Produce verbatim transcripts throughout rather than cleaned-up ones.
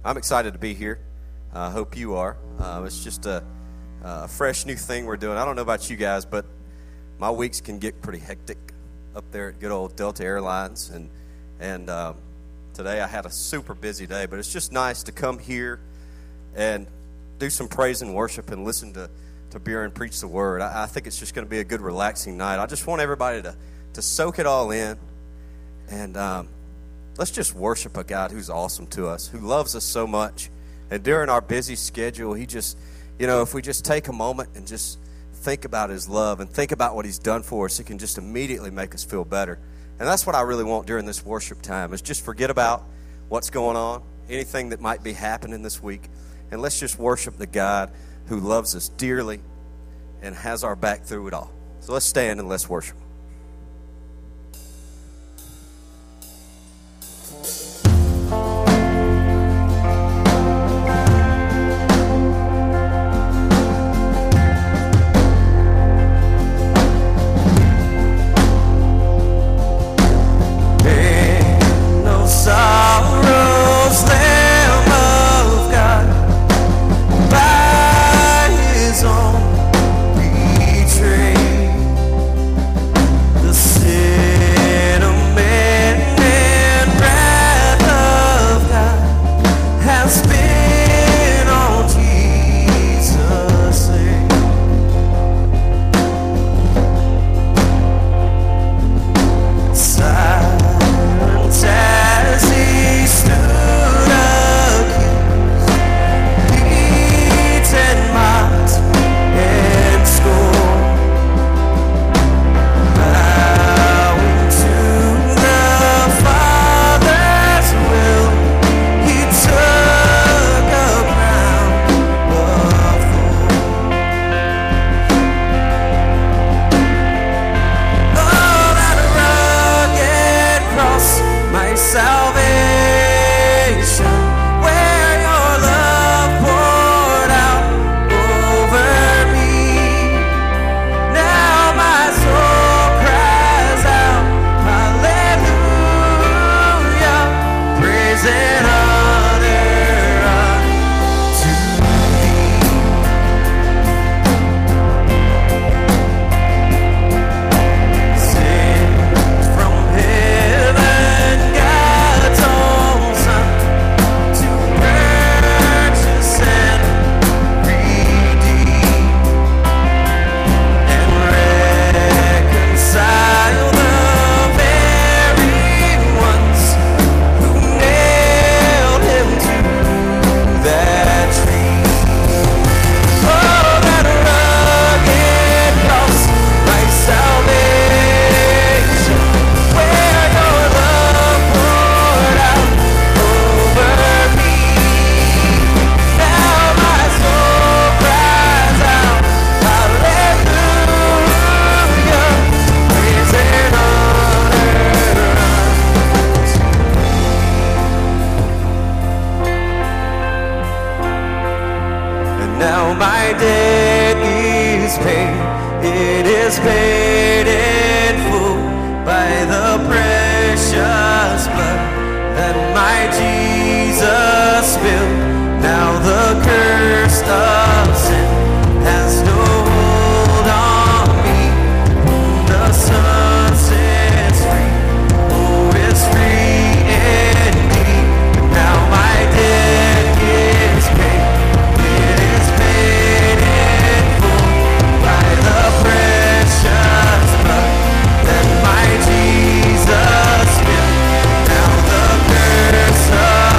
I'm excited to be here. I uh, hope you are. Uh, it's just a, a fresh new thing we're doing. I don't know about you guys, but my weeks can get pretty hectic up there at good old Delta Airlines. And, and um, today I had a super busy day, but it's just nice to come here and do some praise and worship and listen to, to Buren preach the word. I, I think it's just going to be a good, relaxing night. I just want everybody to, to soak it all in. And um, let's just worship a God who's awesome to us, who loves us so much. And during our busy schedule, he just, you know, if we just take a moment and just think about his love and think about what he's done for us, it can just immediately make us feel better. And that's what I really want during this worship time, is just forget about what's going on, anything that might be happening this week, and let's just worship the God who loves us dearly and has our back through it all. So let's stand and let's worship. Jesus, now the curse of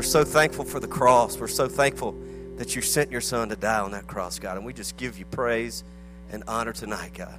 We're so thankful for the cross. We're so thankful that you sent your son to die on that cross, God. And we just give you praise and honor tonight, God.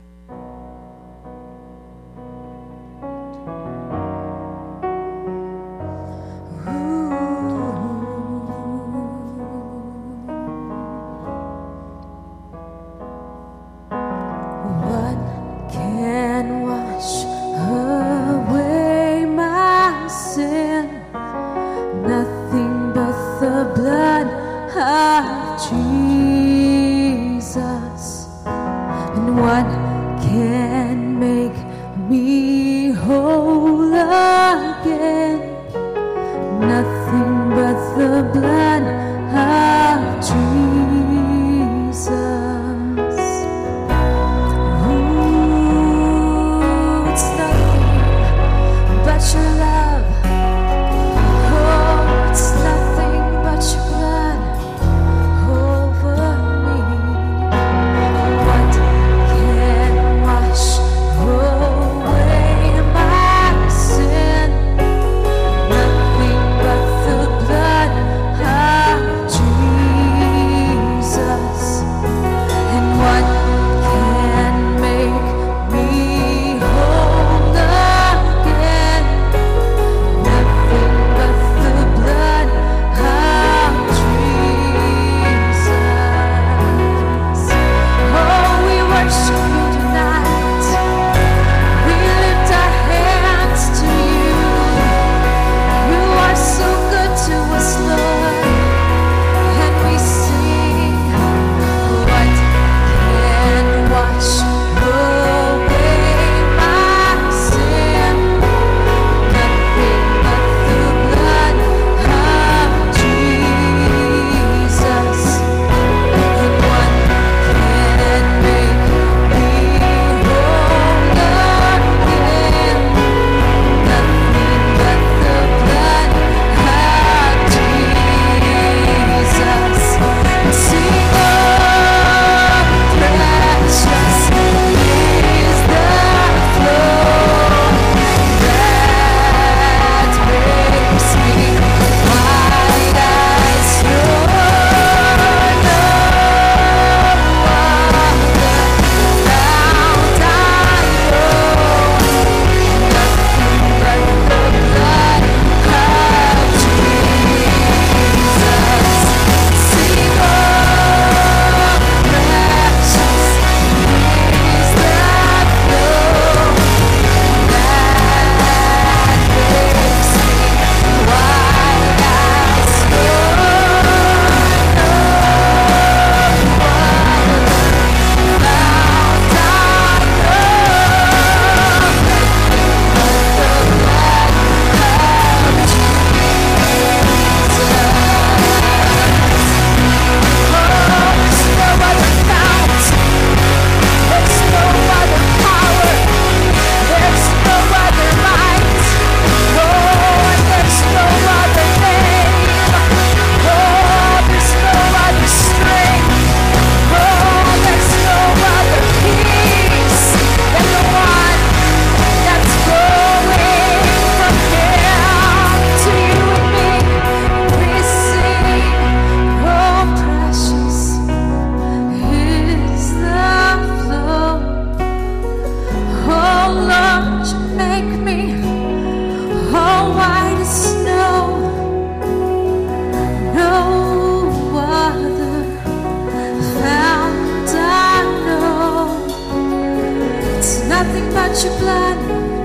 your blood.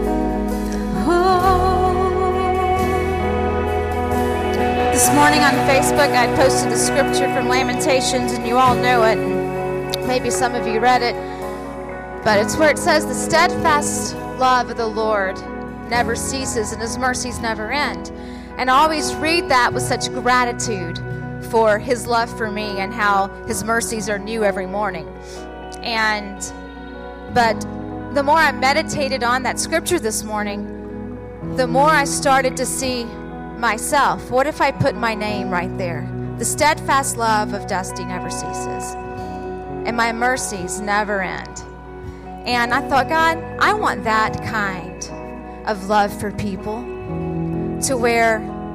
Oh. This morning on Facebook, I posted the scripture from Lamentations, and you all know it. And maybe some of you read it. But it's where it says, the steadfast love of the Lord never ceases, and his mercies never end. And I always read that with such gratitude for his love for me and how his mercies are new every morning. And, but the more I meditated on that scripture this morning, the more I started to see myself. What if I put my name right there? The steadfast love of Dusty never ceases, and my mercies never end. And I thought, God, I want that kind of love for people, to where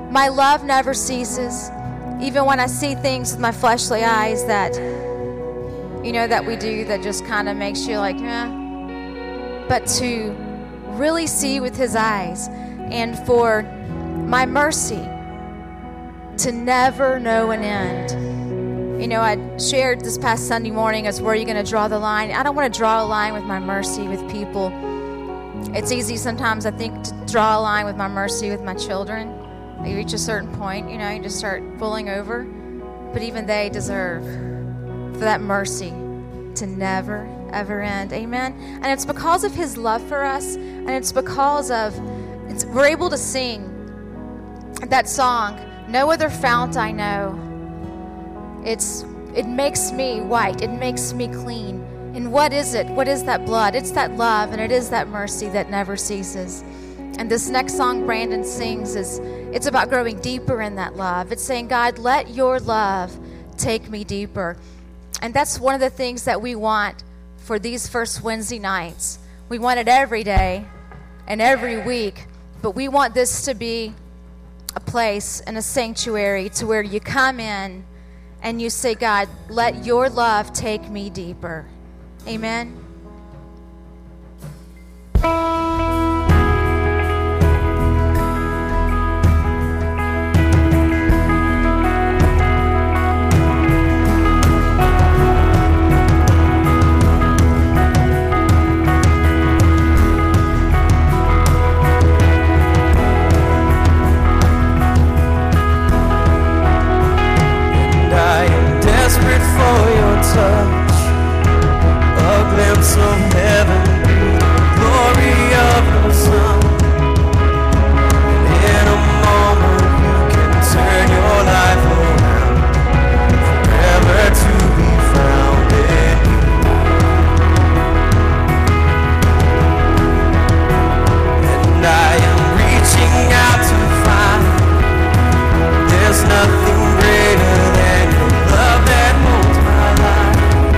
My love never ceases. Even when I see things with my fleshly eyes that, you know, that we do that just kind of makes you like, eh. But to really see with his eyes, and for my mercy to never know an end. You know, I shared this past Sunday morning as where are you going to draw the line. I don't want to draw a line with my mercy with people. It's easy sometimes, I think, to draw a line with my mercy with my children. You reach a certain point, you know, you just start pulling over. But even they deserve for that mercy to never, ever end. Amen? And it's because of his love for us, and it's because of, it's, we're able to sing that song, No Other Fount I Know. It's, it makes me white. It makes me clean. And what is it? What is that blood? It's that love, and it is that mercy that never ceases. And this next song Brandon sings is, it's about growing deeper in that love. It's saying, God, let your love take me deeper. And that's one of the things that we want for these first Wednesday nights. We want it every day and every week, but we want this to be a place and a sanctuary to where you come in and you say, God, let your love take me deeper. Amen. Desperate for your touch, a glimpse of heaven, glory of the sun. And in a moment you can turn your life around, forever to be found in you. And I am reaching out to find there's nothing greater than your love that holds my life.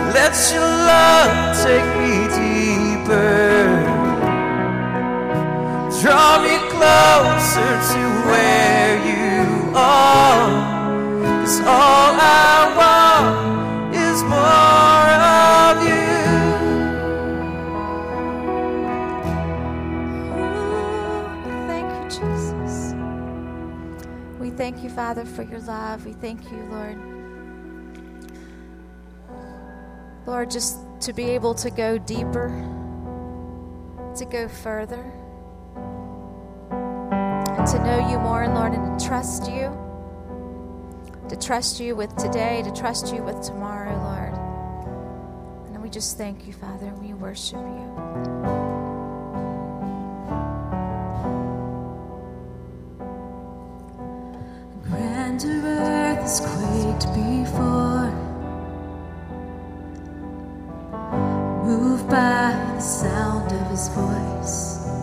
Let your love take me deeper. Draw me closer to where you are. 'Cause all I want is more of you. Ooh, thank you, Jesus. We thank you, Father, for your love. We thank you, Lord. Lord, just to be able to go deeper, to go further, and to know you more, Lord, and to trust you, to trust you with today, to trust you with tomorrow, Lord. And we just thank you, Father, and we worship you. Grander earth has quaked before, moved by the sound of his voice.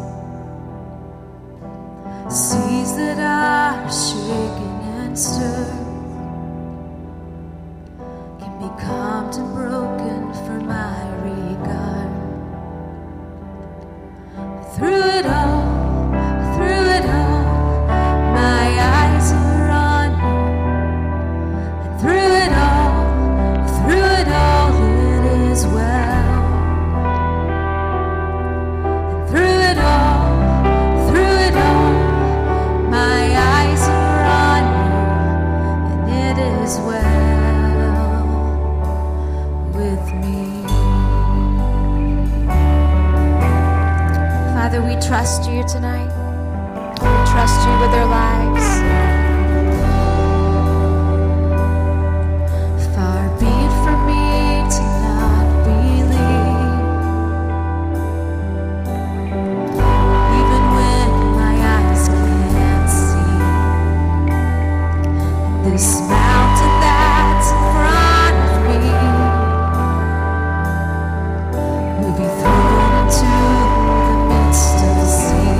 Seas that are shaken and stirred can be calmed and broken for my regard. Through it all, through it all, my eyes are on you. And through it all, through it all, it is well. And through it all, through it all, my eyes are on you, and it is well with me. Father, we trust you tonight. We trust you with our lives. Far be it from me to not believe, even when my eyes can't see. This mountain that's in front of me will be thrown into the midst of the sea.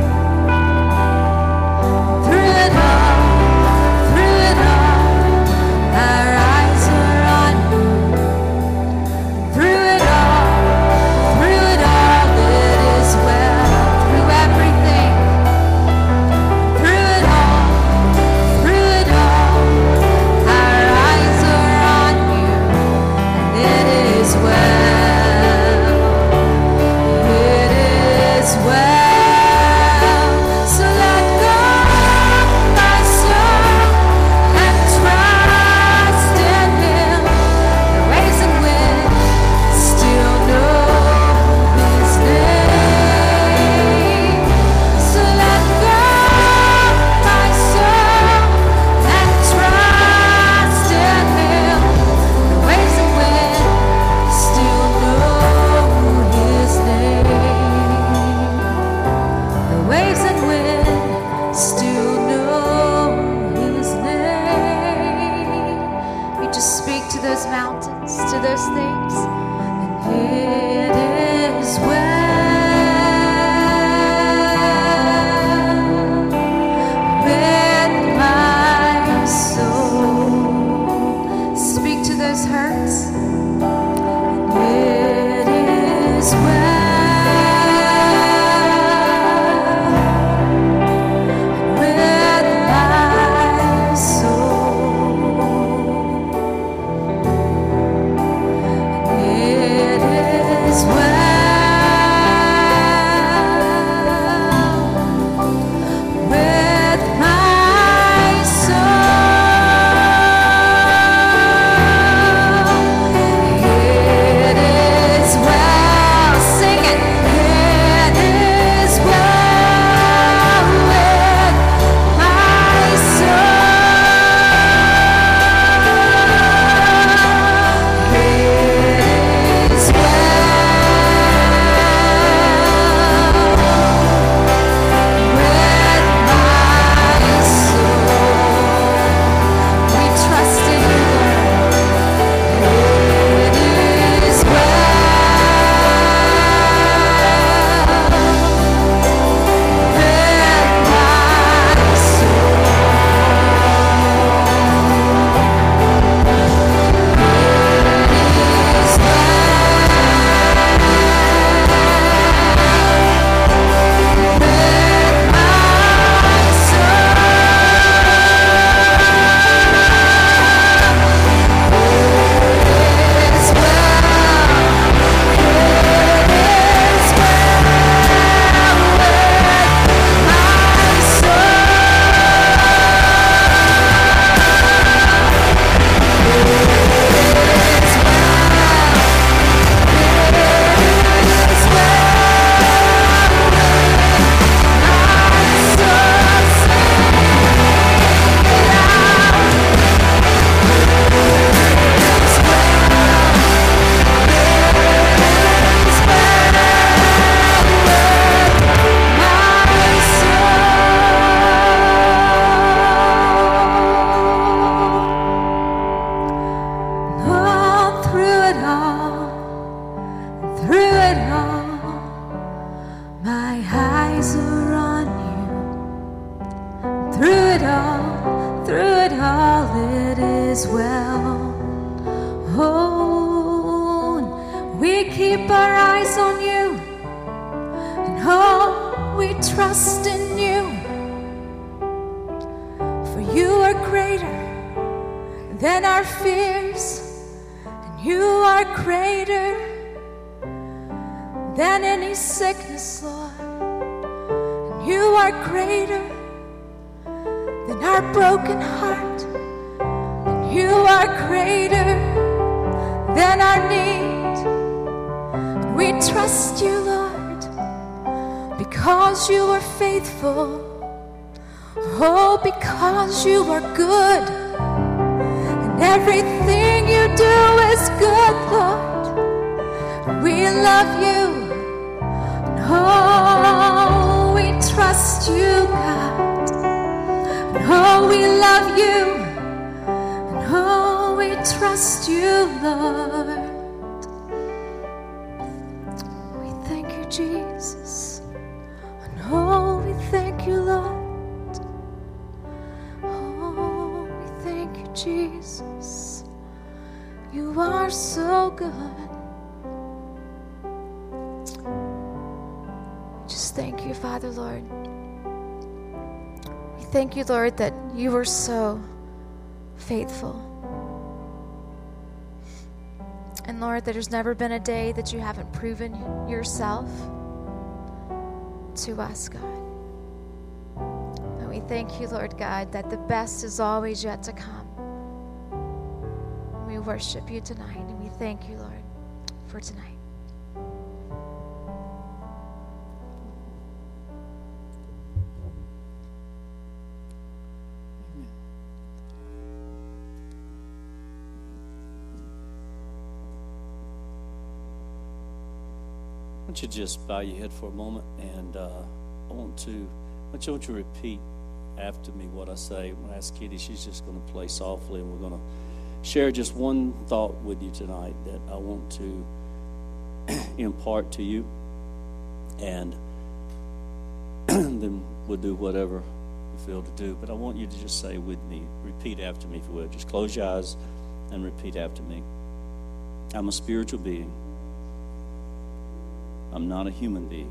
Through it all, through it all, our eyes are on you. Through it all, through it all, it is well. Through everything, through it all, through it all, our eyes are on you, and it is well. It is well. So let go, my soul, and trust in Him. The waves and wind still know His name. So let go, my soul, and trust in Him. The waves and wind still know His name. The waves and wind still know His name. We just speak to those mountains, to those things. It is well with my soul. Speak to those hurts. It is well with my soul. It is well with my soul. It we keep our eyes on you, and oh, we trust in you. For you are greater than our fears, and you are greater than any sickness, Lord. And you are greater than our broken heart, and you are greater than our need. And we trust you, Lord, because you are faithful. Oh, because you are good, and everything you do is good, Lord. We love you. Oh, we trust you, God. Oh, we love you. And oh, we trust you, Lord. We thank you, Jesus. And oh, we thank you, Lord. Oh, we thank you, Jesus. You are so good. Thank you, Father, Lord. We thank you, Lord, that you are so faithful. And Lord, that there's never been a day that you haven't proven yourself to us, God. And we thank you, Lord God, that the best is always yet to come. We worship you tonight, and we thank you, Lord, for tonight. I want you to just bow your head for a moment, and uh, I want to, I want you to repeat after me what I say. When I ask Kitty, she's just going to play softly, and we're going to share just one thought with you tonight that I want to impart to you, and then we'll do whatever you feel to do. But I want you to just say with me, repeat after me if you will. Just close your eyes and repeat after me. I'm a spiritual being. I'm not a human being.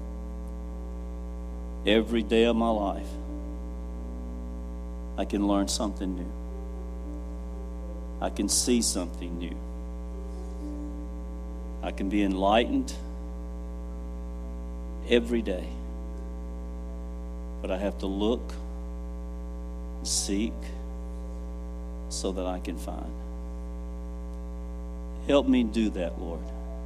Every day of my life, I can learn something new. I can see something new. I can be enlightened every day. But I have to look, seek, so that I can find. Help me do that, Lord.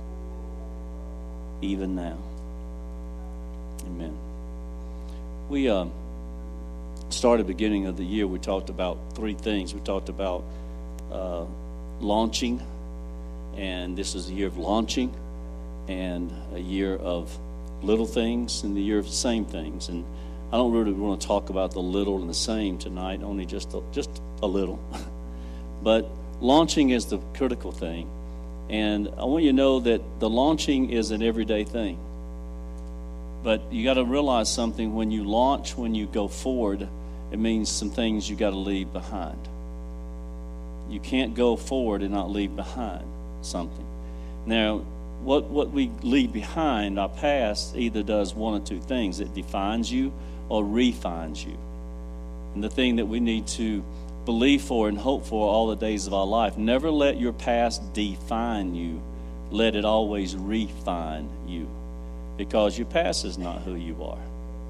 Even now. Amen. We um, started beginning of the year, we talked about three things. We talked about uh, launching, and this is a year of launching, and a year of little things, and the year of the same things. And I don't really want to talk about the little and the same tonight, only just a, just a little. But launching is the critical thing. And I want you to know that the launching is an everyday thing. But you got to realize something. When you launch, when you go forward, it means some things you got to leave behind. You can't go forward and not leave behind something. Now, what, what we leave behind, our past, either does one or two things. It defines you or refines you. And the thing that we need to believe for and hope for all the days of our life. Never let your past define you. Let it always refine you. Because your past is not who you are.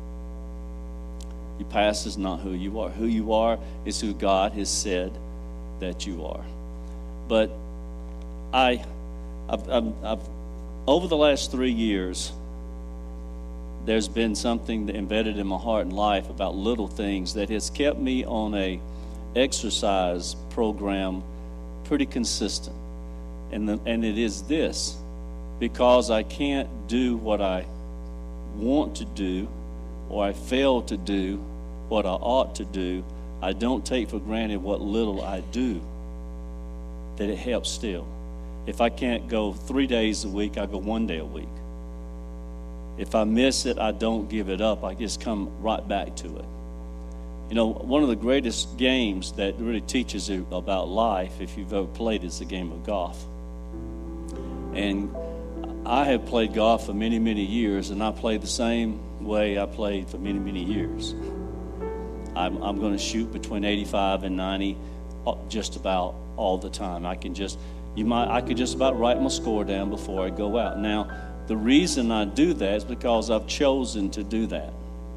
Your past is not who you are. Who you are is who God has said that you are. But I, I've, I've, I've over the last three years, there's been something that embedded in my heart and life about little things that has kept me on a exercise program pretty consistent. And the, and it is this: because I can't do what I want to do, or I fail to do what I ought to do, I don't take for granted what little I do, that it helps still. If I can't go three days a week, I go one day a week. If I miss it, I don't give it up. I just come right back to it. You know, one of the greatest games that really teaches you about life, if you've ever played, is the game of golf. And I have played golf for many, many years, and I play the same way I played for many, many years. I'm, I'm going to shoot between eighty-five and ninety just about all the time. I can just, you might, I could just about write my score down before I go out. Now, the reason I do that is because I've chosen to do that.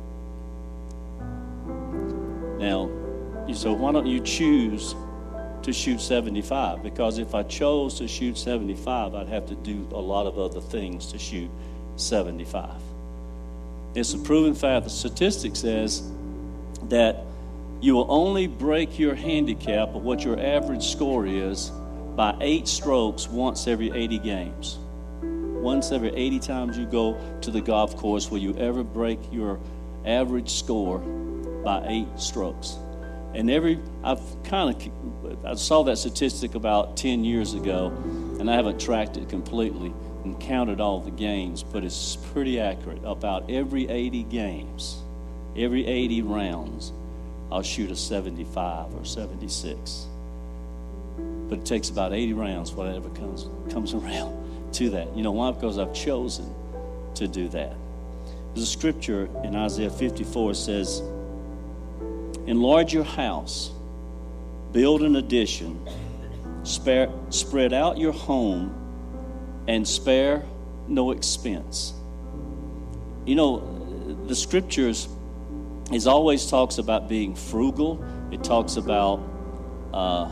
Now, so why don't you choose to shoot seventy-five? Because if I chose to shoot seventy-five, I'd have to do a lot of other things to shoot seventy-five. It's a proven fact. The statistic says that you will only break your handicap of what your average score is by eight strokes once every eighty games. Once every eighty times you go to the golf course will you ever break your average score by eight strokes. And every, I've kind of, I saw that statistic about ten years ago, and I haven't tracked it completely and counted all the games, but it's pretty accurate. About every eighty games, every eighty rounds, I'll shoot a seventy-five or seventy-six. But it takes about eighty rounds, whatever comes comes around to that. You know why? Because I've chosen to do that. There's a scripture in Isaiah fifty-four that says, enlarge your house, build an addition, spare, spread out your home, and spare no expense. You know, the scriptures, it always talks about being frugal. It talks about uh,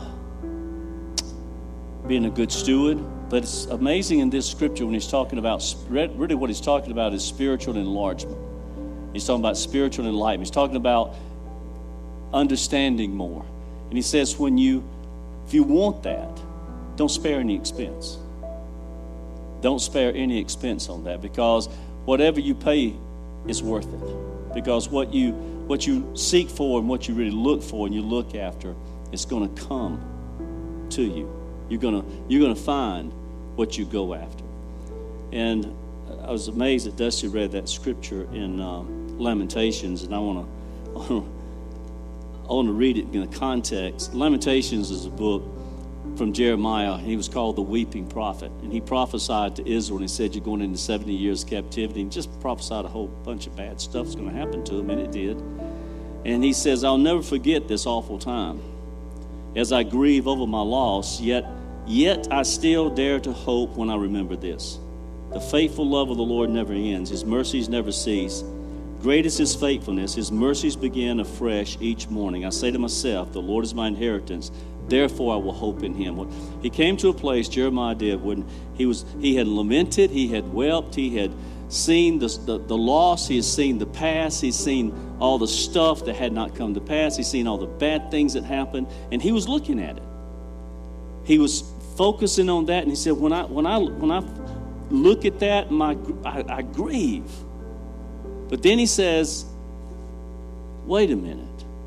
being a good steward. But it's amazing in this scripture when he's talking about, really what he's talking about is spiritual enlargement. He's talking about spiritual enlightenment. He's talking about understanding more. And he says, when you, if you want that, don't spare any expense. Don't spare any expense on that, because whatever you pay is worth it. Because what you what you seek for and what you really look for and you look after, it's going to come to you. You're gonna you're gonna find what you go after. And I was amazed that Dusty read that scripture in um, Lamentations, and I want to I want to read it in the context. Lamentations is a book from Jeremiah. He was called the weeping prophet, and he prophesied to Israel, and he said, you're going into seventy years captivity, and just prophesied a whole bunch of bad stuff's going to happen to him, and it did. And he says, I'll never forget this awful time as I grieve over my loss, yet yet I still dare to hope when I remember this. The faithful love of the Lord never ends. His mercies never cease. Great is his faithfulness. His mercies begin afresh each morning. I say to myself, the Lord is my inheritance. Therefore I will hope in him. He came to a place, Jeremiah did, when he was he had lamented, he had wept, he had seen the, the, the loss, he has seen the past, he's seen all the stuff that had not come to pass, he's seen all the bad things that happened, and he was looking at it. He was focusing on that, and he said, when I when I when I look at that, my I, I grieve. But then he says, wait a minute.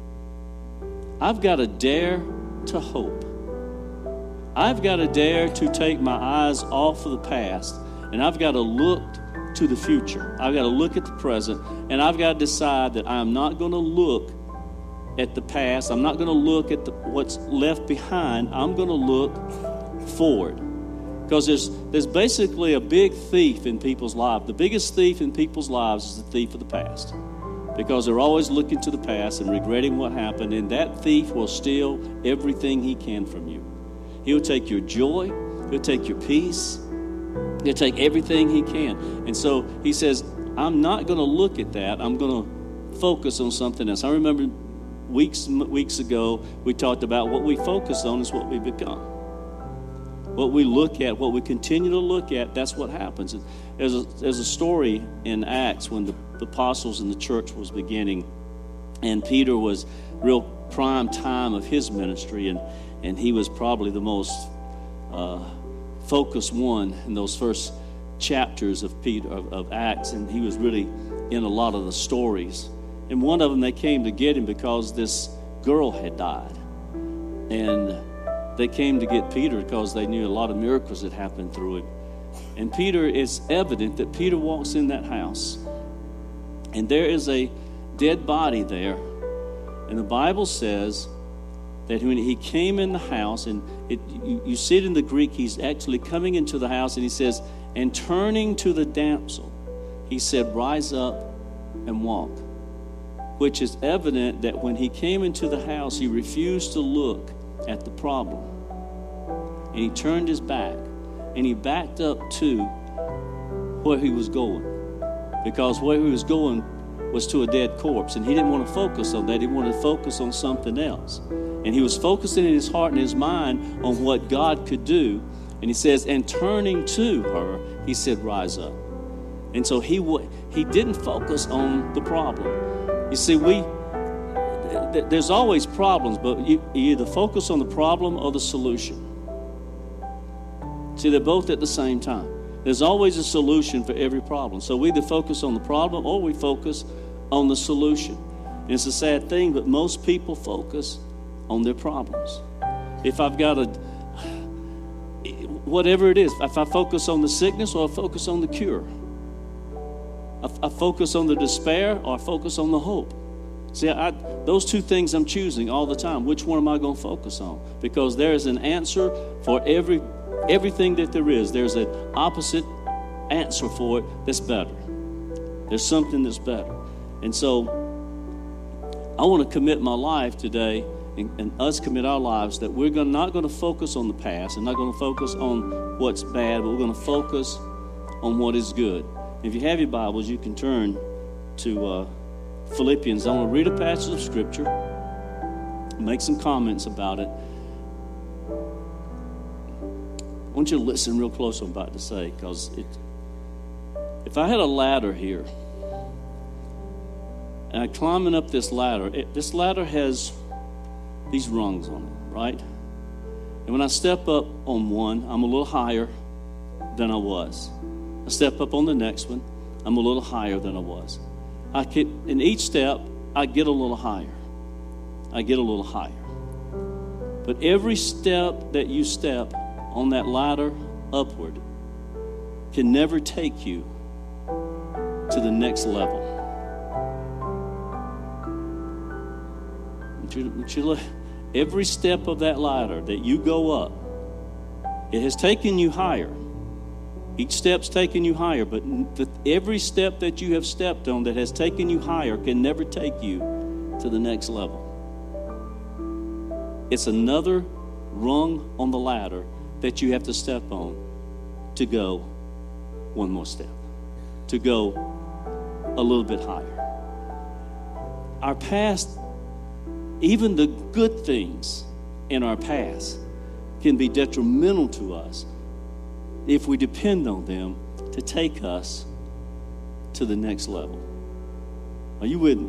I've got to dare to hope. I've got to dare to take my eyes off of the past, and I've got to look to the future. I've got to look at the present, and I've got to decide that I'm not going to look at the past. I'm not going to look at the, what's left behind. I'm going to look forward. Because there's there's basically a big thief in people's lives. The biggest thief in people's lives is the thief of the past. Because they're always looking to the past and regretting what happened. And that thief will steal everything he can from you. He'll take your joy. He'll take your peace. He'll take everything he can. And so he says, I'm not going to look at that. I'm going to focus on something else. I remember weeks weeks ago, we talked about what we focus on is what we become. What we look at, what we continue to look at, that's what happens. There's a, there's a story in Acts when the, the apostles in the church was beginning, and Peter was real prime time of his ministry, and, and he was probably the most uh, focused one in those first chapters of Peter of, of Acts, and he was really in a lot of the stories. And one of them, they came to get him because this girl had died, and they came to get Peter because they knew a lot of miracles had happened through him. And Peter, is evident that Peter walks in that house, and there is a dead body there. And the Bible says that when he came in the house, and it, you, you see it in the Greek, he's actually coming into the house, and he says, and turning to the damsel, he said, rise up and walk, which is evident that when he came into the house, he refused to look at the problem. And he turned his back, and he backed up to where he was going, because where he was going was to a dead corpse, and he didn't want to focus on that. He wanted to focus on something else. And he was focusing in his heart and his mind on what God could do. And he says, and turning to her, he said, rise up. And so he w- he didn't focus on the problem. You see, we th- there's always problems, but you, you either focus on the problem or the solution. See, they're both at the same time. There's always a solution for every problem. So we either focus on the problem or we focus on the solution. And it's a sad thing, but most people focus on their problems. If I've got a, whatever it is, if I focus on the sickness or I focus on the cure, I, I focus on the despair or I focus on the hope. See, I, those two things I'm choosing all the time. Which one am I going to focus on? Because there is an answer for every everything that there is. There's an opposite answer for it that's better. There's something that's better. And so I want to commit my life today, and, and us commit our lives, that we're gonna, not going to focus on the past and not going to focus on what's bad, but we're going to focus on what is good. If you have your Bibles, you can turn to uh, Philippians. I want to read a passage of Scripture, make some comments about it. I want you to listen real close to what I'm about to say, because it, if I had a ladder here, and I'm climbing up this ladder, it, this ladder has these rungs on it, right? And when I step up on one, I'm a little higher than I was. I step up on the next one, I'm a little higher than I was. I get, in each step, I get a little higher. I get a little higher. But every step that you step on that ladder upward can never take you to the next level. Would you, would you look, every step of that ladder that you go up, it has taken you higher. Each step's taken you higher, but the, every step that you have stepped on that has taken you higher can never take you to the next level. It's another rung on the ladder that you have to step on to go one more step, to go a little bit higher. Our past, even the good things in our past, can be detrimental to us if we depend on them to take us to the next level. Are you with me?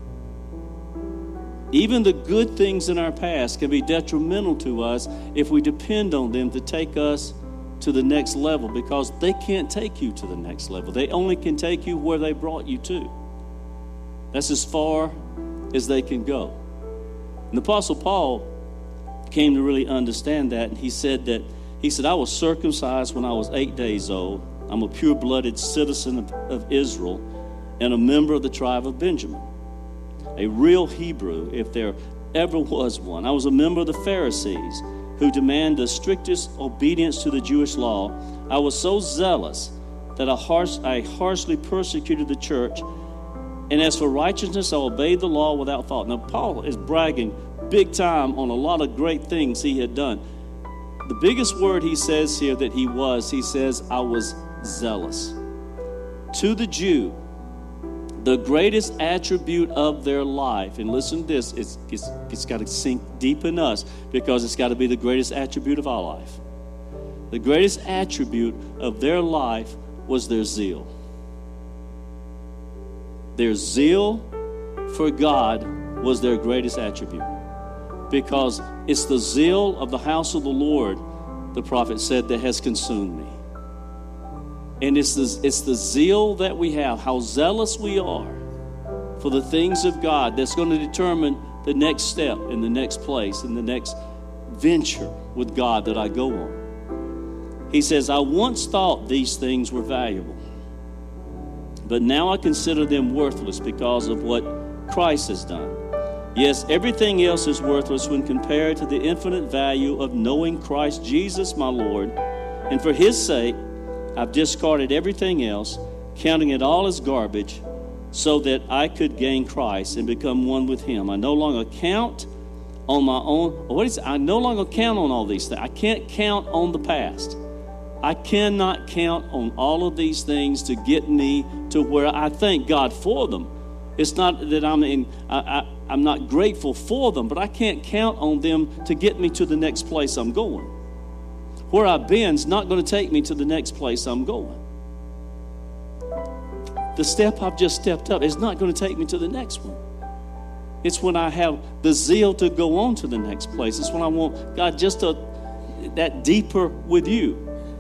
Even the good things in our past can be detrimental to us if we depend on them to take us to the next level, because they can't take you to the next level. They only can take you where they brought you to. That's as far as they can go. And the Apostle Paul came to really understand that, and he said that He said, I was circumcised when I was eight days old. I'm a pure-blooded citizen of, of Israel and a member of the tribe of Benjamin. A real Hebrew, if there ever was one. I was a member of the Pharisees, who demand the strictest obedience to the Jewish law. I was so zealous that I, harsh, I harshly persecuted the church. And as for righteousness, I obeyed the law without fault. Now, Paul is bragging big time on a lot of great things he had done. The biggest word he says here that he was, he says, I was zealous. To the Jew, the greatest attribute of their life, and listen to this, it's, it's, it's got to sink deep in us, because it's got to be the greatest attribute of our life. The greatest attribute of their life was their zeal. Their zeal for God was their greatest attribute. Because it's the zeal of the house of the Lord, the prophet said, that has consumed me. And it's the, it's the zeal that we have, how zealous we are for the things of God, that's going to determine the next step in the next place, in the next venture with God that I go on. He says, I once thought these things were valuable, but now I consider them worthless because of what Christ has done. Yes, everything else is worthless when compared to the infinite value of knowing Christ Jesus my Lord. And for his sake, I've discarded everything else, counting it all as garbage, so that I could gain Christ and become one with him. I no longer count on my own. What is it? I no longer count on all these things. I can't count on the past. I cannot count on all of these things to get me to where I thank God for them. It's not that I'm in, I, I, I'm not grateful for them, but I can't count on them to get me to the next place I'm going. Where I've been is not going to take me to the next place I'm going. The step I've just stepped up is not going to take me to the next one. It's when I have the zeal to go on to the next place. It's when I want God just to, that deeper with you.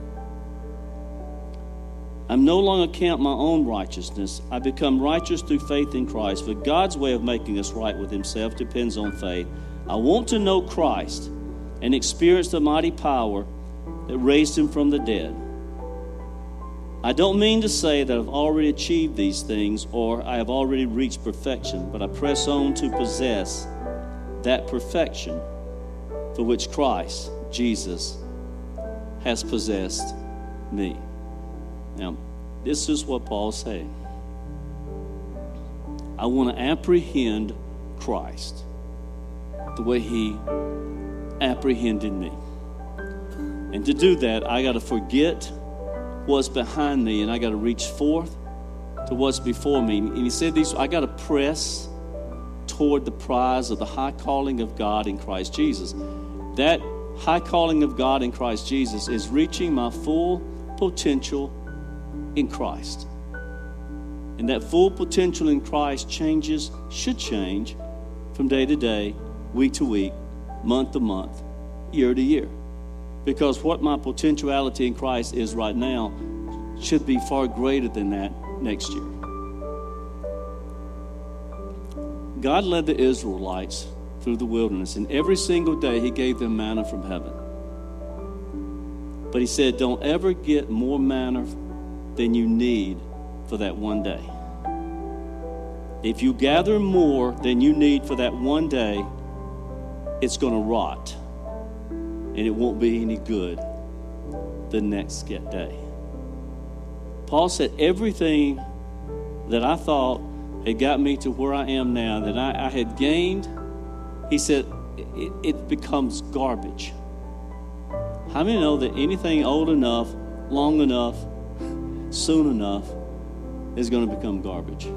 I'm no longer count my own righteousness. I become righteous through faith in Christ. For God's way of making us right with himself depends on faith. I want to know Christ and experience the mighty power that raised him from the dead. I don't mean to say that I've already achieved these things or I have already reached perfection, but I press on to possess that perfection for which Christ, Jesus, has possessed me. Now, this is what Paul's saying. I want to apprehend Christ the way he apprehended me. And to do that, I got to forget what's behind me and I got to reach forth to what's before me. And he said these, I got to press toward the prize of the high calling of God in Christ Jesus. That high calling of God in Christ Jesus is reaching my full potential in Christ. And that full potential in Christ changes, should change from day to day, week to week, month to month, year to year. Because what my potentiality in Christ is right now should be far greater than that next year. God led the Israelites through the wilderness, and every single day he gave them manna from heaven. But he said, don't ever get more manna than you need for that one day. If you gather more than you need for that one day, it's going to rot. And it won't be any good the next day. Paul said everything that I thought had got me to where I am now, that I, I had gained, he said, it, it becomes garbage. How many know that anything old enough, long enough, soon enough is going to become garbage?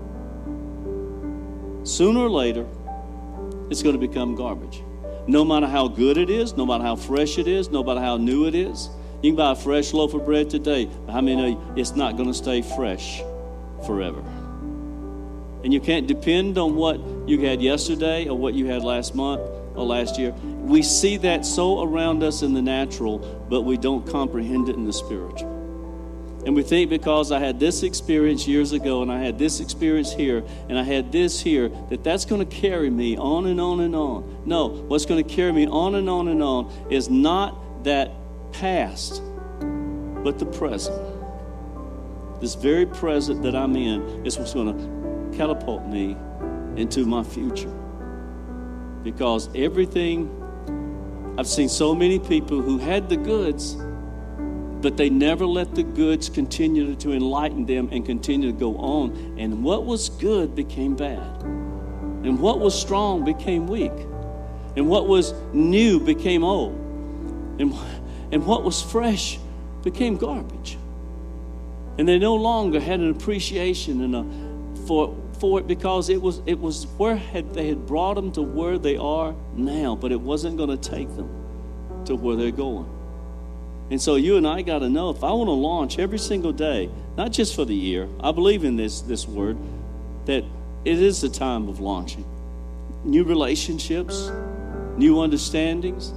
Sooner or later, it's going to become garbage. No matter how good it is, no matter how fresh it is, no matter how new it is. You can buy a fresh loaf of bread today, but how many know it's not going to stay fresh forever? And you can't depend on what you had yesterday or what you had last month or last year. We see that so around us in the natural, but we don't comprehend it in the spiritual. And we think because I had this experience years ago and I had this experience here and I had this here, that that's going to carry me on and on and on. No, what's going to carry me on and on and on is not that past, but the present. This very present that I'm in is what's going to catapult me into my future. Because everything, I've seen so many people who had the goods, but they never let the goods continue to enlighten them and continue to go on. And what was good became bad. And what was strong became weak. And what was new became old. And, and what was fresh became garbage. And they no longer had an appreciation and a, for, for it because it was, it was where had, they had brought them to where they are now, but it wasn't going to take them to where they're going. And so you and I got to know, if I want to launch every single day, not just for the year, I believe in this, this word, that it is the time of launching. New relationships, new understandings.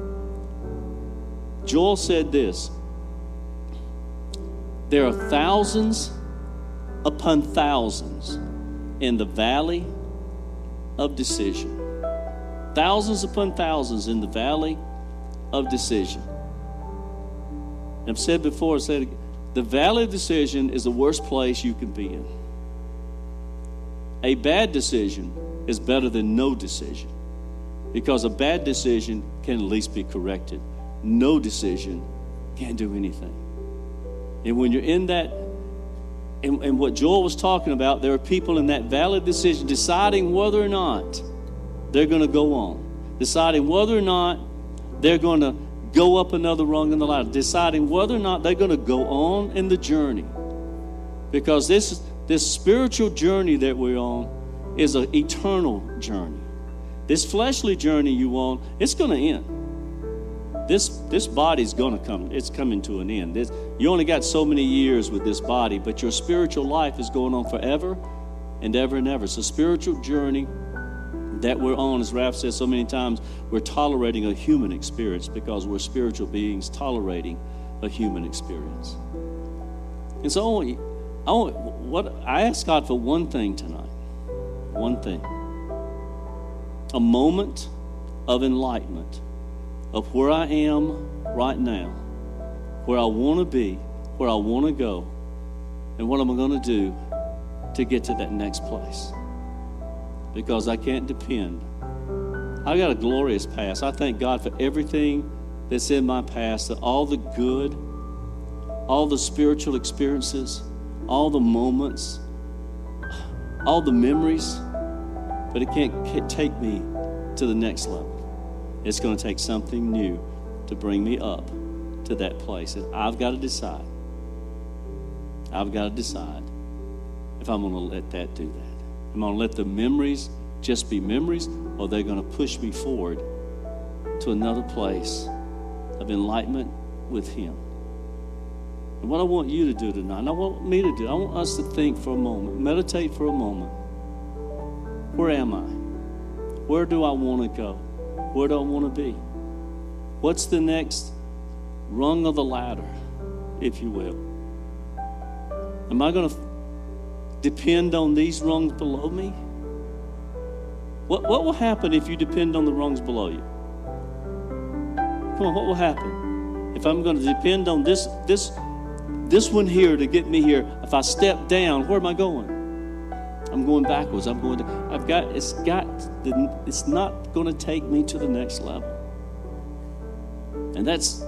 Joel said this, there are thousands upon thousands in the valley of decision. Thousands upon thousands in the valley of decision. I've said before, I said again, the valley of decision is the worst place you can be in. A bad decision is better than no decision. Because a bad decision can at least be corrected. No decision can't do anything. And when you're in that, and, and what Joel was talking about, there are people in that valid decision deciding whether or not they're going to go on, deciding whether or not they're going to go up another rung in the ladder, deciding whether or not they're going to go on in the journey. Because this, this spiritual journey that we're on is an eternal journey. This fleshly journey you on, it's going to end. This this body's going to come. It's coming to an end. This, you only got so many years with this body, but your spiritual life is going on forever and ever and ever. It's a spiritual journey that we're on. As Raph says so many times, we're tolerating a human experience because we're spiritual beings tolerating a human experience. And so I want, I want, what I ask God for one thing tonight. One thing. A moment of enlightenment of where I am right now, where I want to be, where I want to go, and what I'm going to do to get to that next place. Because I can't depend. I got a glorious past. I thank God for everything that's in my past, that all the good, all the spiritual experiences, all the moments, all the memories, but it can't take me to the next level. It's going to take something new to bring me up to that place. And I've got to decide. I've got to decide if I'm going to let that do that. Am I going to let the memories just be memories, or they're going to push me forward to another place of enlightenment with Him? And what I want you to do tonight, and I want me to do, I want us to think for a moment, meditate for a moment. Where am I? Where do I want to go? Where do I want to be? What's the next rung of the ladder, if you will? Am I going to depend on these rungs below me? What, what will happen if you depend on the rungs below you? Come on, what will happen? If I'm going to depend on this, this, this one here to get me here, if I step down, where am I going? I'm going backwards. I'm going to, I've got, it's got, it's not going to take me to the next level. And that's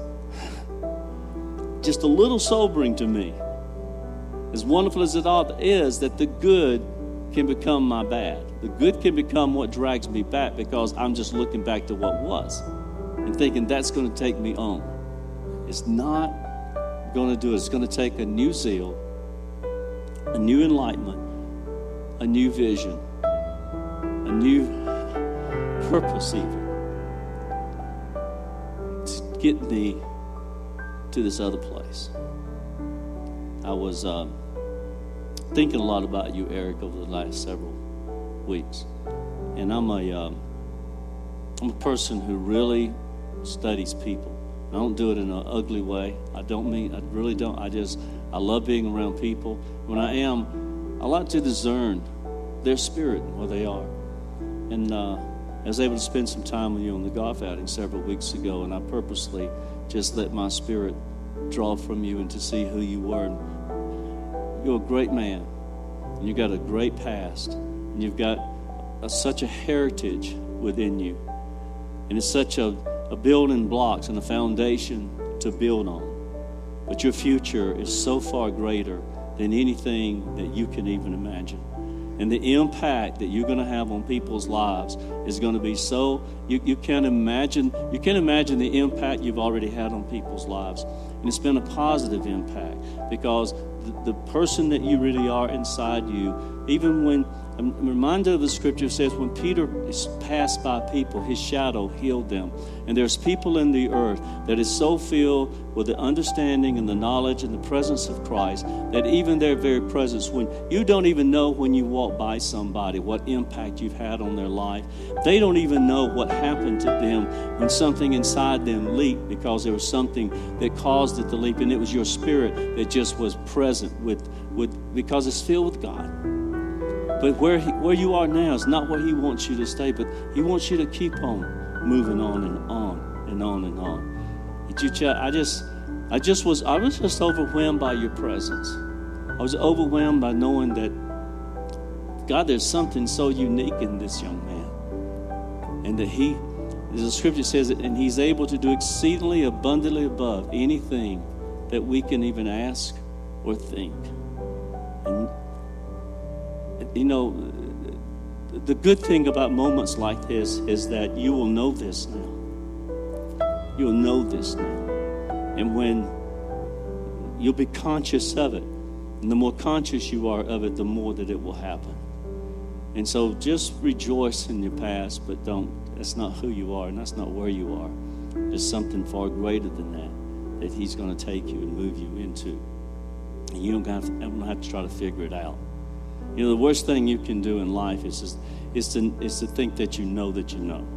just a little sobering to me. As wonderful as it all is, that the good can become my bad. The good can become what drags me back because I'm just looking back to what was and thinking that's going to take me on. It's not going to do it. It's going to take a new zeal, a new enlightenment, a new vision, a new purpose even, to get me to this other place. I was uh, thinking a lot about you, Eric, over the last several weeks. And I'm a, um, I'm a person who really studies people. I don't do it in an ugly way. I don't mean, I really don't. I just, I love being around people. When I am, I like to discern their spirit and where they are. And uh, I was able to spend some time with you on the golf outing several weeks ago, and I purposely just let my spirit draw from you and to see who you were. And you're a great man, and you've got a great past, and you've got a, such a heritage within you. And it's such a, a building blocks and a foundation to build on. But your future is so far greater than anything that you can even imagine. And the impact that you're going to have on people's lives is going to be so, you, you can't imagine, you can't imagine the impact you've already had on people's lives. And it's been a positive impact because the, the person that you really are inside you, even when, I'm reminded of the scripture says when Peter is passed by people, his shadow healed them. And there's people in the earth that is so filled with the understanding and the knowledge and the presence of Christ that even their very presence, when you don't even know when you walk by somebody what impact you've had on their life. They don't even know what happened to them when something inside them leaped because there was something that caused it to leap, and it was your spirit that just was present with, with because it's filled with God. But where he, where you are now is not where He wants you to stay, but He wants you to keep on moving on and on and on and on. Did you, I just, I just was, I was just overwhelmed by your presence. I was overwhelmed by knowing that God, there's something so unique in this young man. And that he, the scripture says it, and he's able to do exceedingly abundantly above anything that we can even ask or think. And, you know, the good thing about moments like this is that you will know this now. You'll know this now. And when you'll be conscious of it, and the more conscious you are of it, the more that it will happen. And so just rejoice in your past, but don't, that's not who you are, and that's not where you are. There's something far greater than that, that he's going to take you and move you into. And you don't have to, don't have to try to figure it out. You know, the worst thing you can do in life is, is, is, to, is to think that you know that you know.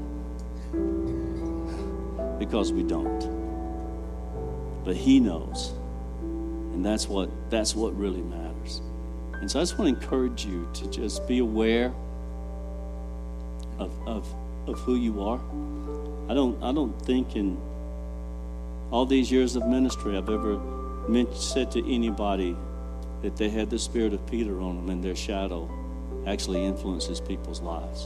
Because we don't. But he knows. And that's what that's what really matters. And so I just want to encourage you to just be aware of of, of who you are. I don't I don't think in all these years of ministry I've ever meant, said to anybody that they had the spirit of Peter on them and their shadow actually influences people's lives.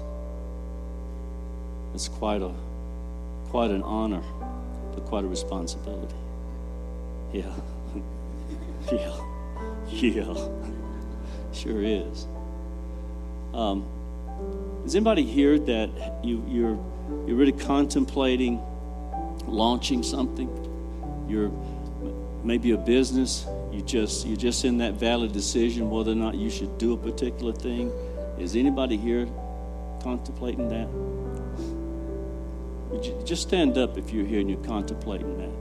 It's quite a quite an honor, but quite a responsibility. Yeah. Yeah. Yeah. Sure is. Um, is anybody here that you, you're you're really contemplating launching something? You're maybe a business. You just you're just in that valid decision whether or not you should do a particular thing. Is anybody here contemplating that? Would you just stand up if you're here and you're contemplating that.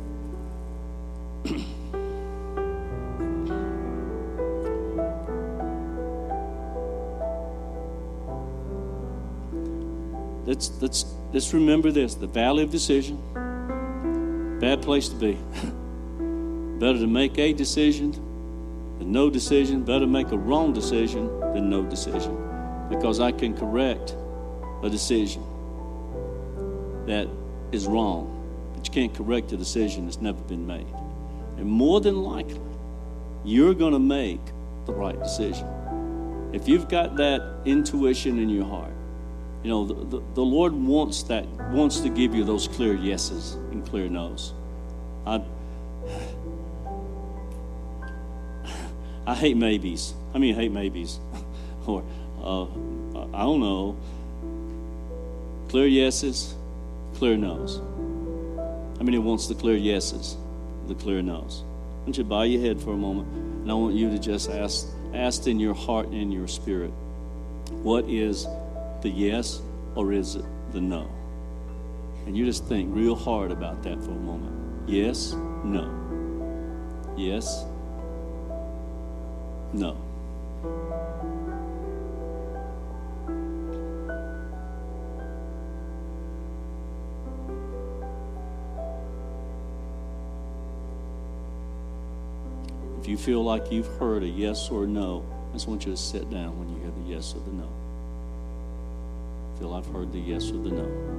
Let's, let's, let's remember this. The valley of decision, bad place to be. Better to make a decision than no decision. Better to make a wrong decision than no decision. Because I can correct a decision that is wrong. But you can't correct a decision that's never been made. And more than likely, you're going to make the right decision. If you've got that intuition in your heart, you know, the, the, the Lord wants that, wants to give you those clear yeses and clear no's. I, I hate maybes. How many hate maybes? Or, uh, I don't know. Clear yeses, clear no's. How many wants the clear yeses, the clear no's? I want you to bow your head for a moment, and I want you to just ask, ask in your heart and in your spirit, what is the yes or is it the no? And you just think real hard about that for a moment. Yes, no. Yes, no. If you feel like you've heard a yes or a no, I just want you to sit down when you hear the yes or the no. Feel I've heard the yes or the no.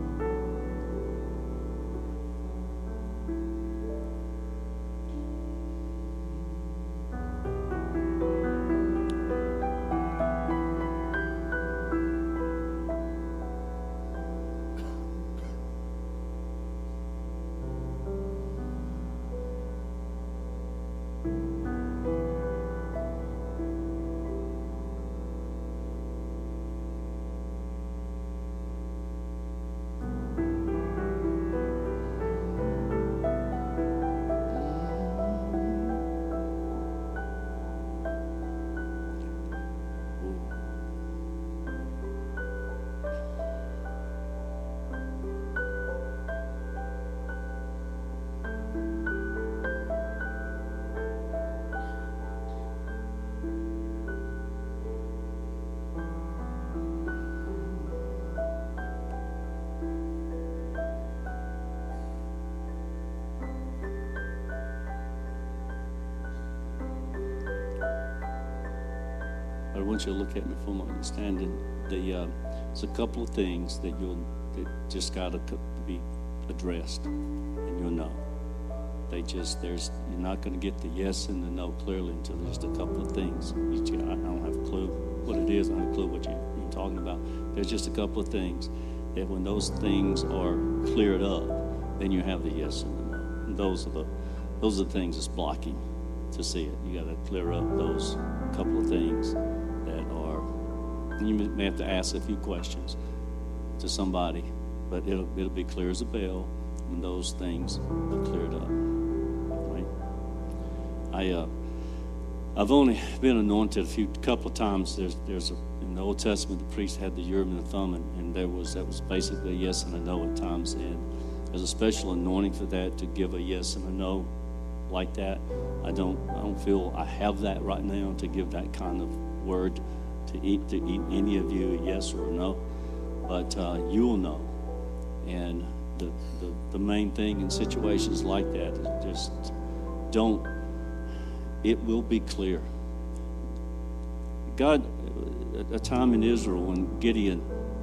I want you to look at me for a moment. Standing, the uh, there's a couple of things that you'll that just got to be addressed, and you'll know. They just there's you're not going to get the yes and the no clearly until there's a couple of things. You just, I don't have a clue. what it is. I don't have a clue what you, you're talking about. There's just a couple of things that when those things are cleared up, then you have the yes and the no. And those are the those are the things that's blocking to see it. You got to clear up those couple of things that are. You may have to ask a few questions to somebody, but it'll it'll be clear as a bell when those things are cleared up. Right? I uh, I've only been anointed a few couple of times. There's there's a, in the Old Testament, the priest had the Urim and the Thummim, and there was that was basically a yes and a no at times. And there's a special anointing for that, to give a yes and a no like that. I don't I don't feel I have that right now to give that kind of word to eat to eat any of you a yes or a no. But uh, you will know. And the, the the main thing in situations like that is just don't. It will be clear. God, a time in Israel when Gideon,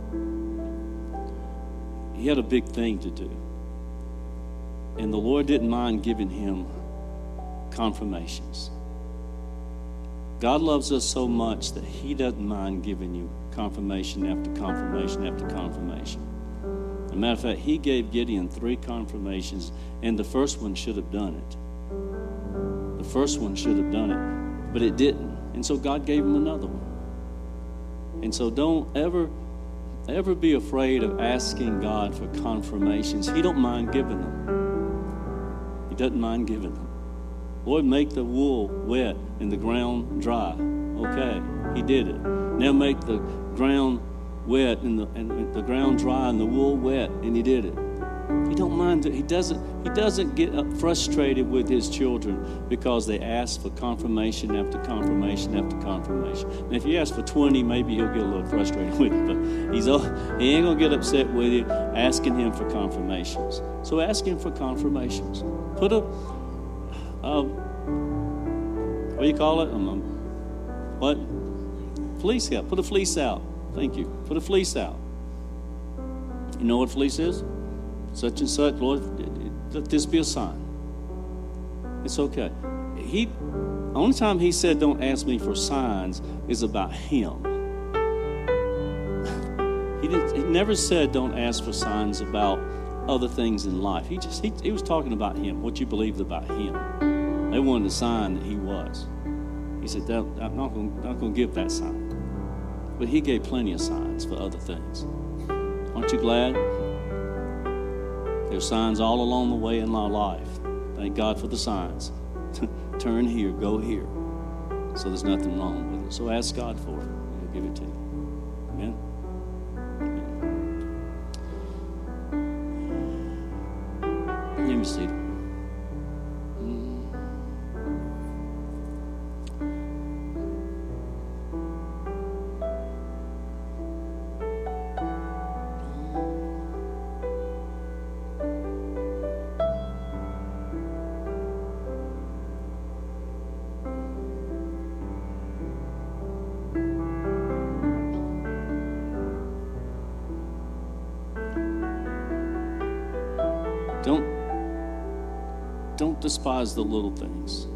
he had a big thing to do. And the Lord didn't mind giving him confirmations. God loves us so much that he doesn't mind giving you confirmation after confirmation after confirmation. As a matter of fact, he gave Gideon three confirmations, and the first one should have done it. The first one should have done it, but it didn't. And so God gave him another one. And so don't ever, ever be afraid of asking God for confirmations. He don't mind giving them. He doesn't mind giving them. Lord, make the wool wet and the ground dry. Okay, he did it. Now make the ground wet and the, and the ground dry and the wool wet, and he did it. He don't mind. He doesn't. He doesn't get frustrated with his children because they ask for confirmation after confirmation after confirmation. And if you ask for twenty, maybe he'll get a little frustrated with you. But he's he ain't gonna get upset with you asking him for confirmations. So ask him for confirmations. Put a, uh, what do you call it? Um, what? Fleece out. Put a fleece out. Thank you. Put a fleece out. You know what fleece is? Such and such, Lord, let this be a sign. It's okay. He, the only time he said, don't ask me for signs, is about him. He, didn't, he never said, don't ask for signs about other things in life. He just, he, he was talking about him, what you believed about him. They wanted a sign that he was. He said, I'm not going not going to give that sign. But he gave plenty of signs for other things. Aren't you glad? There's signs all along the way in my life. Thank God for the signs. Turn here, go here. So there's nothing wrong with it. So ask God for it. He'll give it to you. Amen? Amen. Let me see. Don't despise the little things.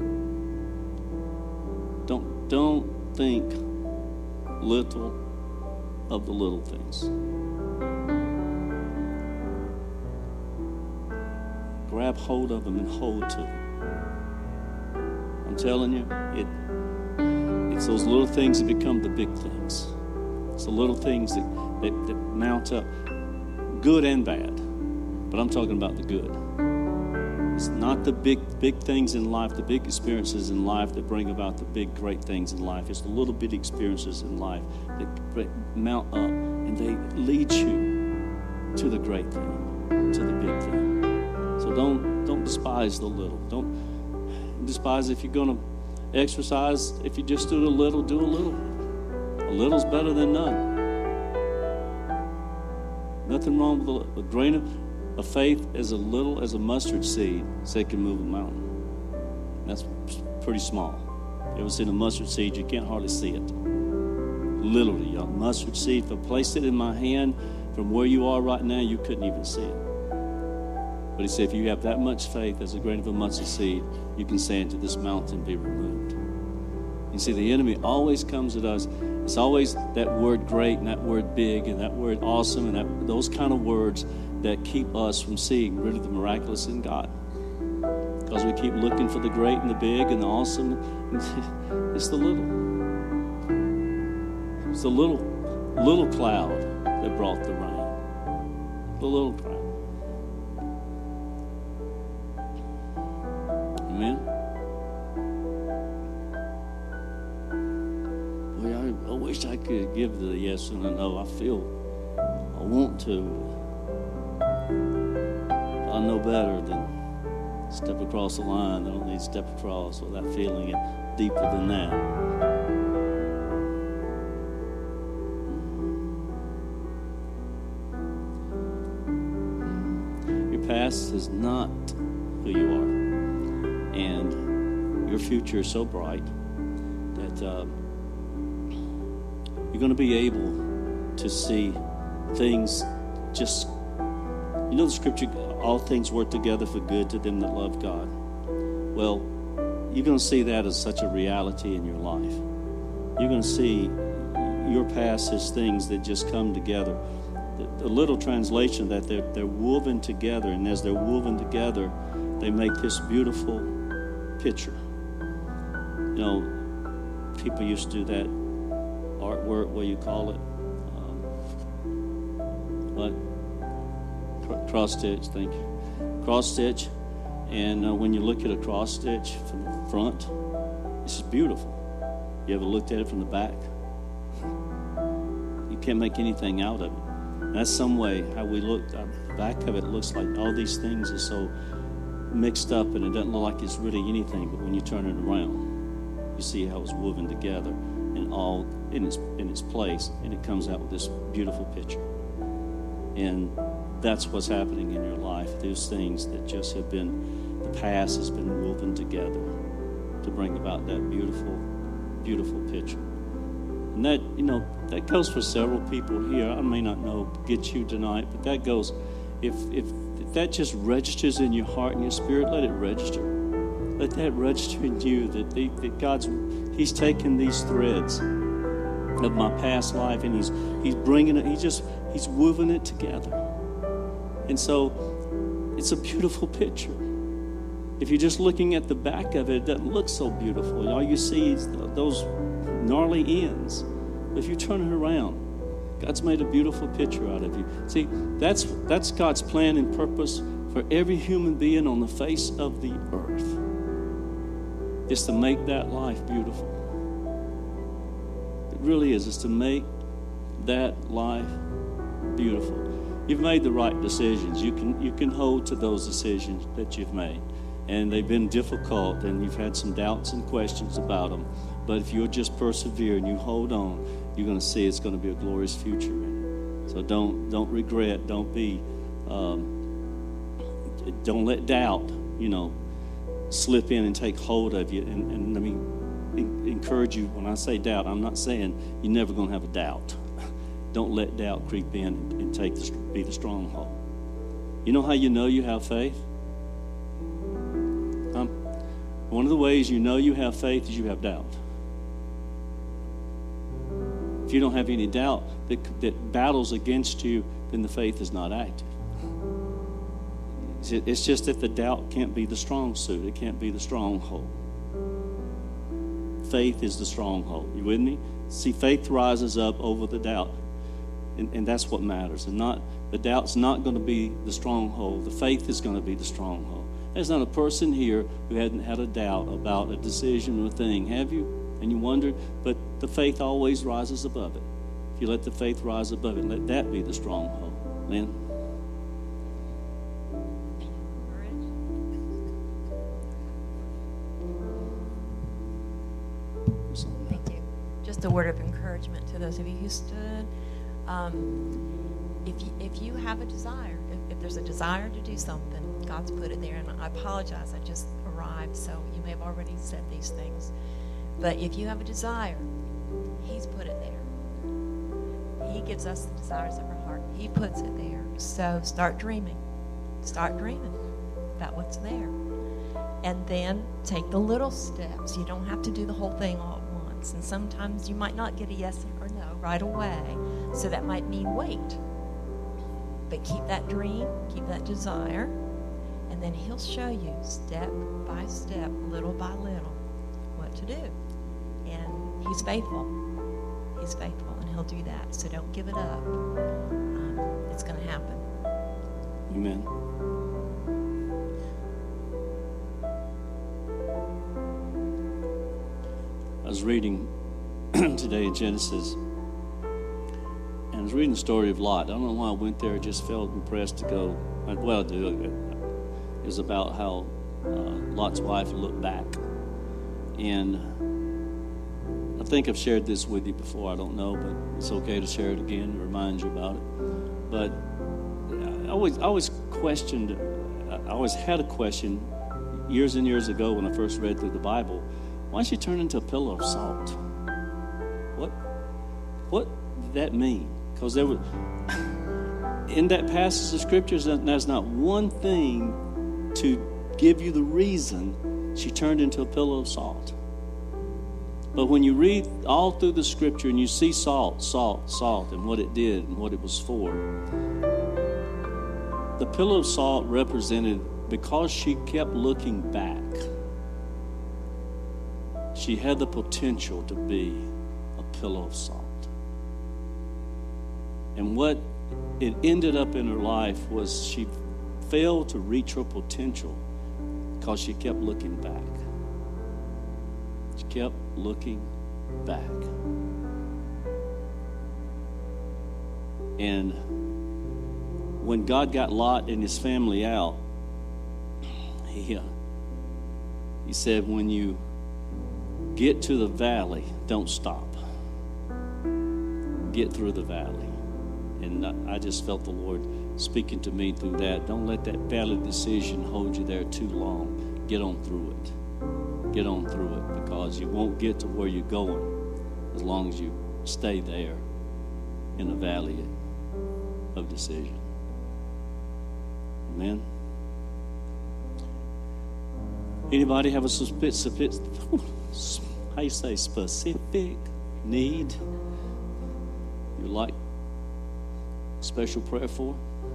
Don't don't think little of the little things. Grab hold of them and hold to them. I'm telling you, it it's those little things that become the big things. It's the little things that, that, that mount up, good and bad. But I'm talking about the good. It's not the big, big things in life, the big experiences in life that bring about the big, great things in life. It's the little bitty experiences in life that mount up and they lead you to the great thing, to the big thing. So don't don't despise the little. Don't despise if you're going to exercise. If you just do a little, do a little. A little's better than none. Nothing wrong with a, a grain of A faith as a little as a mustard seed, so it can move a mountain. That's pretty small. You ever seen a mustard seed? You can't hardly see it. Literally, y'all. Mustard seed, if I placed it in my hand from where you are right now, you couldn't even see it. But he said, if you have that much faith as a grain of a mustard seed, you can say unto this mountain, be removed. You see, the enemy always comes at us It's always that word great and that word big and that word awesome and that, those kind of words that keep us from seeing really the miraculous in God. Because we keep looking for the great and the big and the awesome. It's the little. It's the little, little cloud that brought the rain. The little cloud. Amen. Boy, I, I wish I could give the yes and a no. I feel I want to. I know better than step across the line. I don't need to step across without feeling it deeper than that. Your past is not who you are. And your future is so bright that uh, you're going to be able to see things just, you know the scripture, all things work together for good to them that love God. Well, you're going to see that as such a reality in your life. You're going to see your past as things that just come together. The, the little translation that they're, they're woven together, and as they're woven together, they make this beautiful picture. You know, people used to do that artwork, what do you call it? Um, what? Cross stitch, thank you. Cross stitch. And uh, when you look at a cross stitch from the front, it's just beautiful. You ever looked at it from the back? You can't make anything out of it. And that's some way how we look. The back of it looks like all these things are so mixed up, and it doesn't look like it's really anything, but when you turn it around, you see how it's woven together and all in its in its place, and it comes out with this beautiful picture. And that's what's happening in your life. Those things that just have been, the past has been woven together to bring about that beautiful, beautiful picture. And that, you know, that goes for several people here. I may not know, get you tonight, but that goes, if if If that just registers in your heart and your spirit, let it register. Let that register in you that, they, that God's, He's taken these threads of my past life and He's He's bringing it, He just, He's woven it together. And so it's a beautiful picture. If you're just looking at the back of it, it doesn't look so beautiful. All you see is those gnarly ends. But if you turn it around, God's made a beautiful picture out of you. See, that's that's God's plan and purpose for every human being on the face of the earth, is to make that life beautiful. It really is. It's to make that life beautiful. You've made the right decisions. You can you can hold to those decisions that you've made. And they've been difficult, and you've had some doubts and questions about them. But if you'll just persevere and you hold on, you're going to see it's going to be a glorious future in it. So don't don't regret. Don't be, um, don't let doubt, you know, slip in and take hold of you. And, and let me en- encourage you. When I say doubt, I'm not saying you're never going to have a doubt. Don't let doubt creep in and take the, be the stronghold. You know how you know you have faith? Um, one of the ways you know you have faith is you have doubt. If you don't have any doubt that, that battles against you, then the faith is not active. It's just that the doubt can't be the strong suit. It can't be the stronghold. Faith is the stronghold. You with me? See, faith rises up over the doubt. And, and that's what matters. And not the doubt's not going to be the stronghold. The faith is going to be the stronghold. There's not a person here who hadn't had a doubt about a decision or a thing, have you? And you wondered, but the faith always rises above it. If you let the faith rise above it, let that be the stronghold. Lynn? Thank you. Just a word of encouragement to those of you who stood. Um, if you, if you have a desire, if, if there's a desire to do something, God's put it there. And I apologize, I just arrived, so you may have already said these things. But if you have a desire, He's put it there. He gives us the desires of our heart. He puts it there. So start dreaming. Start dreaming about what's there. And then take the little steps. You don't have to do the whole thing all at once. wants. And sometimes you might not get a yes or no right away. So that might mean wait. But keep that dream, keep that desire, and then he'll show you step by step, little by little, what to do. And he's faithful. He's faithful, and he'll do that. So don't give it up. Um, it's going to happen. Amen. I was reading today in Genesis, and I was reading the story of Lot. I don't know why I went there. I just felt impressed to go. Well, I do. It was about how uh, Lot's wife looked back. And I think I've shared this with you before. I don't know, but it's okay to share it again and remind you about it. But I always, I always questioned, I always had a question years and years ago when I first read through the Bible. Why did she turn into a pillar of salt? What, what did that mean? Because there was, in that passage of scriptures, there's not one thing to give you the reason she turned into a pillar of salt. But when you read all through the scripture and you see salt, salt, salt, and what it did and what it was for, the pillar of salt represented, because she kept looking back, she had the potential to be a pillar of salt. And what it ended up in her life was she failed to reach her potential because she kept looking back. She kept looking back. And when God got Lot and his family out, he, uh, he said, when you get to the valley, don't stop. Get through the valley. And I, I just felt the Lord speaking to me through that. Don't let that valley decision hold you there too long. Get on through it. Get on through it, because you won't get to where you're going as long as you stay there in the valley of decision. Amen. Anybody have a specific, how you say, specific need you like special prayer for?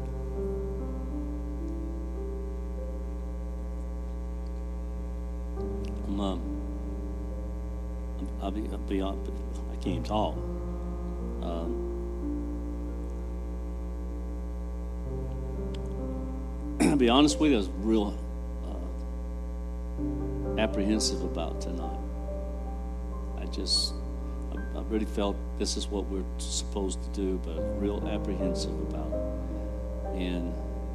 I'm, um, I'll be, I'll be on, I can't even talk. Um, I'll be honest with you, I was real uh, apprehensive about tonight. I just, I, I really felt this is what we're supposed to do, but I'm real apprehensive about it. And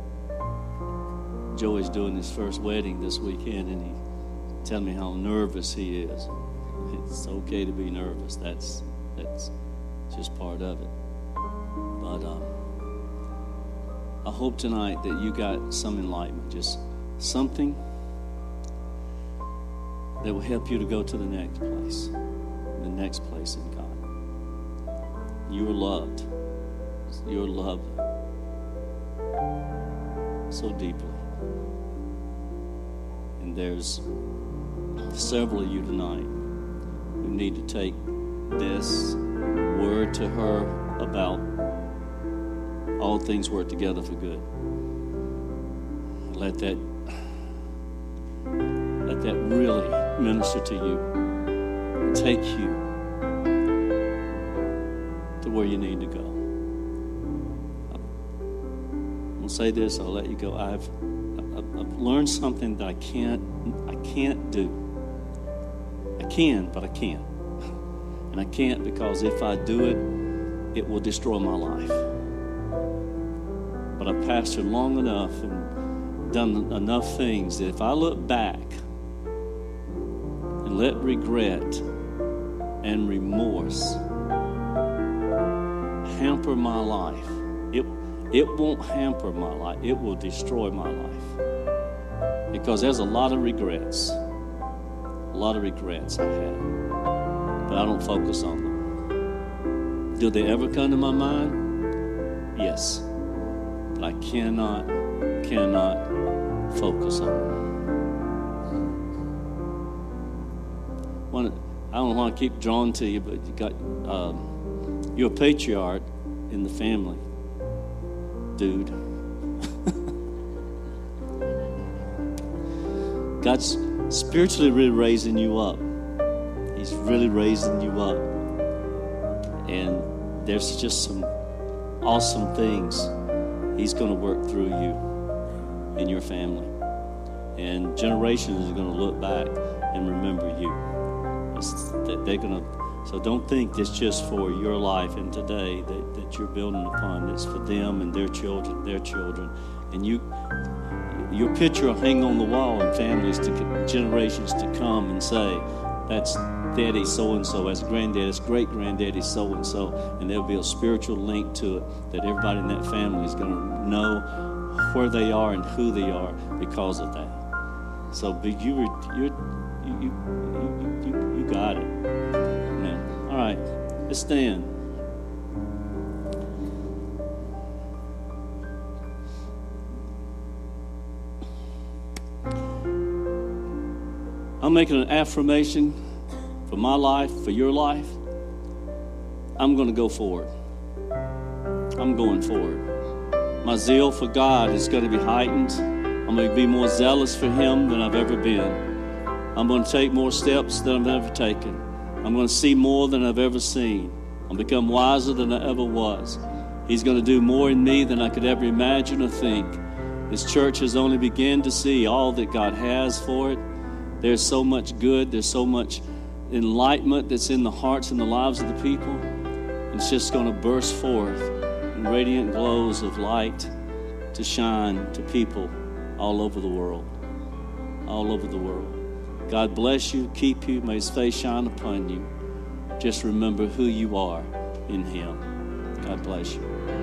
Joey's doing his first wedding this weekend, and he telling me how nervous he is. It's okay to be nervous. That's that's just part of it. But um, I hope tonight that you got some enlightenment, just something that will help you to go to the next place, the next place in God. You are loved. You're loved so deeply. And there's several of you tonight who need to take this word to her about all things work together for good. Let that let that really minister to you, take you to where you need to go. I'm gonna say this, I'll let you go. I've I've learned something that I can't I can't do. I can, but I can't. And I can't because if I do it, it will destroy my life. But I've pastored long enough and done enough things that if I look back and let regret and remorse hamper my life, it, it won't hamper my life. It will destroy my life. Because there's a lot of regrets. A lot of regrets I had, but I don't focus on them. Do they ever come to my mind? Yes, but I cannot, cannot focus on them. One, I don't want to keep drawn to you, but you got um, you're a patriarch in the family, dude. God's spiritually really raising you up. He's really raising you up. And there's just some awesome things He's going to work through you and your family. And generations are going to look back and remember you. It's, they're going to, so don't think it's just for your life and today that, that you're building upon. It's for them and their children, their children. And you, your picture will hang on the wall in families to generations to come and say, that's Daddy so-and-so, that's Granddaddy, that's great-granddaddy so-and-so. And there'll be a spiritual link to it that everybody in that family is going to know where they are and who they are because of that. So but you, you, you, you, you, you got it. Amen. All right, let's stand. I'm making an affirmation for my life, for your life. I'm going to go forward. I'm going forward. My zeal for God is going to be heightened. I'm going to be more zealous for Him than I've ever been. I'm going to take more steps than I've ever taken. I'm going to see more than I've ever seen. I'll become wiser than I ever was. He's going to do more in me than I could ever imagine or think. This church has only begun to see all that God has for it. There's so much good. There's so much enlightenment that's in the hearts and the lives of the people. It's just going to burst forth in radiant glows of light to shine to people all over the world. All over the world. God bless you, keep you, may His face shine upon you. Just remember who you are in Him. God bless you.